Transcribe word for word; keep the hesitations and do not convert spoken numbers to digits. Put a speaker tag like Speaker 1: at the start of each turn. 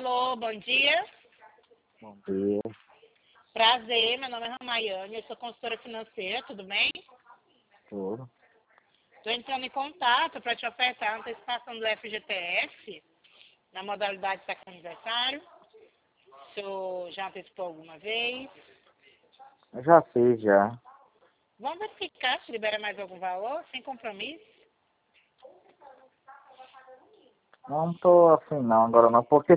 Speaker 1: Alô, bom dia.
Speaker 2: Bom dia.
Speaker 1: Prazer, meu nome é Ramayane, eu sou consultora financeira, tudo bem?
Speaker 2: Tudo.
Speaker 1: Estou entrando em contato para te ofertar a antecipação do F G T S na modalidade second aniversário. O senhor já antecipou alguma vez?
Speaker 2: Eu já fiz, já.
Speaker 1: Vamos verificar se libera mais algum valor, sem compromisso.
Speaker 2: Não tô assim não, agora não, porque